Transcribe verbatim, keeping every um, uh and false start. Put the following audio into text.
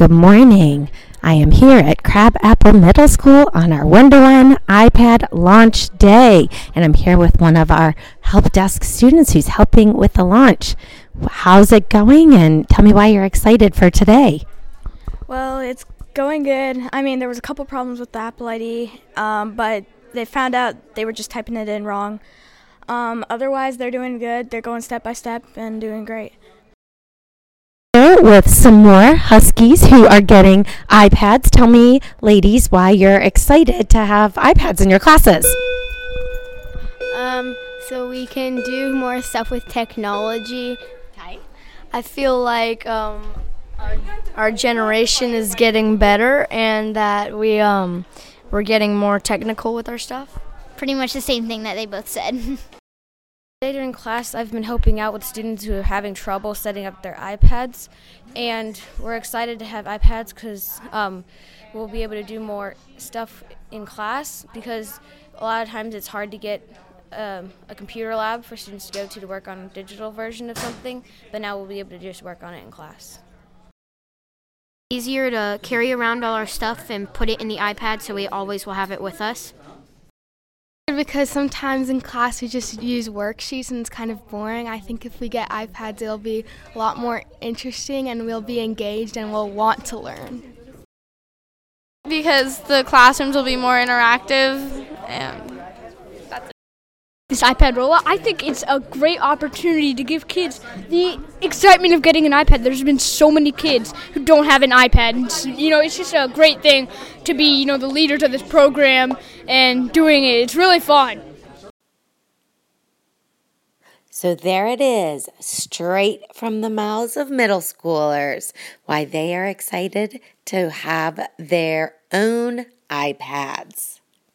Good morning. I am here at Crab Apple Middle School on our one to one iPad launch day, and I'm here with one of our help desk students who's helping with the launch. How's it going, and tell me why you're excited for today. Well, it's going good. I mean, there was a couple problems with the Apple I D, um, but they found out they were just typing it in wrong. Um, otherwise, they're doing good. They're going step by step and doing great. With some more Huskies who are getting iPads. Tell me, ladies, why you're excited to have iPads in your classes. Um, so we can do more stuff with technology. Okay. I feel like um, our, our generation is getting better and that we, um, we're getting more technical with our stuff. Pretty much the same thing that they both said. Later in class, I've been helping out with students who are having trouble setting up their iPads, and we're excited to have iPads because um, we'll be able to do more stuff in class because a lot of times it's hard to get um, a computer lab for students to go to to work on a digital version of something, but now we'll be able to just work on it in class. Easier to carry around all our stuff and put it in the iPad so we always will have it with us. Because sometimes in class we just use worksheets and it's kind of boring. I think if we get iPads, it'll be a lot more interesting and we'll be engaged and we'll want to learn. Because the classrooms will be more interactive and this iPad rollout, I think it's a great opportunity to give kids the excitement of getting an iPad. There's been so many kids who don't have an iPad. It's, you know, it's just a great thing to be, you know, the leaders of this program and doing it. It's really fun. So there it is, straight from the mouths of middle schoolers, why they are excited to have their own iPads.